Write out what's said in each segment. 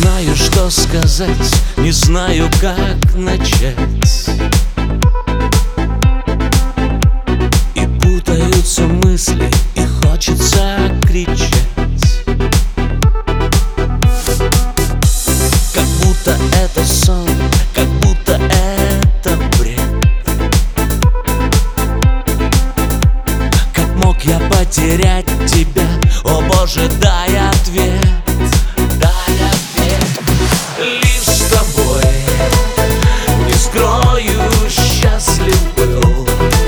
знаю, что сказать, не знаю, как начать. И путаются мысли, и хочется кричать. Как будто это сон, как будто это бред. Как мог я потерять тебя? О Боже, дай ответ. Дай ответ. Лишь с тобой, не скрою, счастлив был.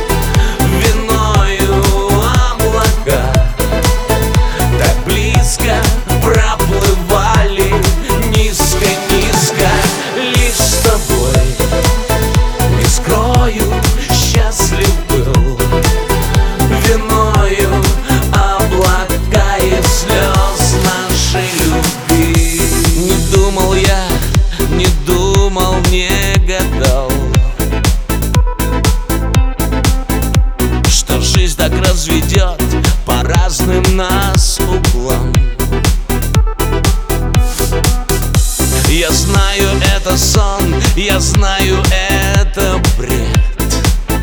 Виною облака так близко проплывали, низко-низко. Лишь с тобой, не скрою, счастлив был. Виною облака и слез нашей любви. Не думал я, не думал, не гадал, что жизнь так разведет по разным нас углам. Я знаю, это сон, я знаю, это бред.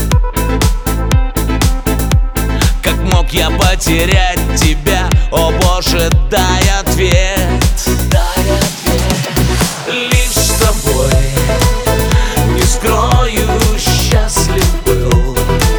Как мог я потерять тебя? О Боже, дай ответ. Дай ответ. Лишь с тобой, не скрою, счастлив был.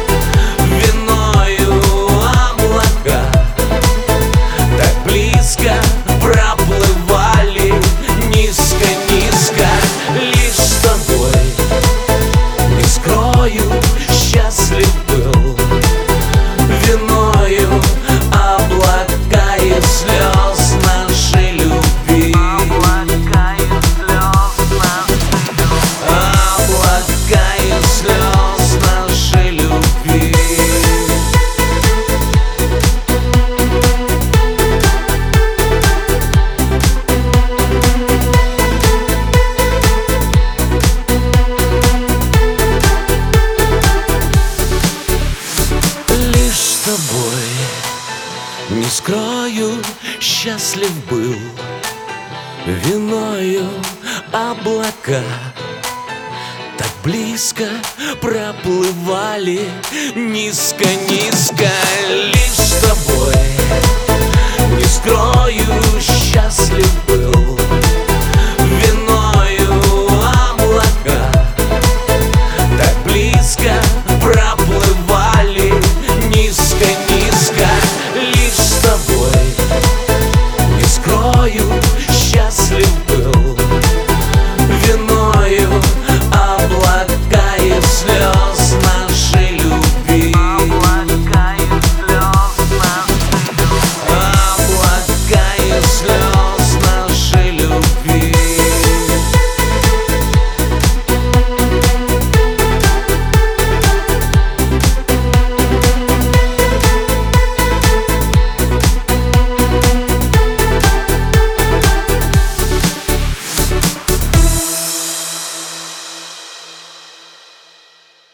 Виною облака так близко проплывали, низко-низко. Лишь с тобой, не скрою, счастлив был. Виною облака и слез нашей любви. Облака и слез нашей любви. Облака и слез нашей любви. Лишь с тобой, не скрою, счастлив был. Виною облака так близко проплывали, низко-низко. Лишь с тобой, не скрою,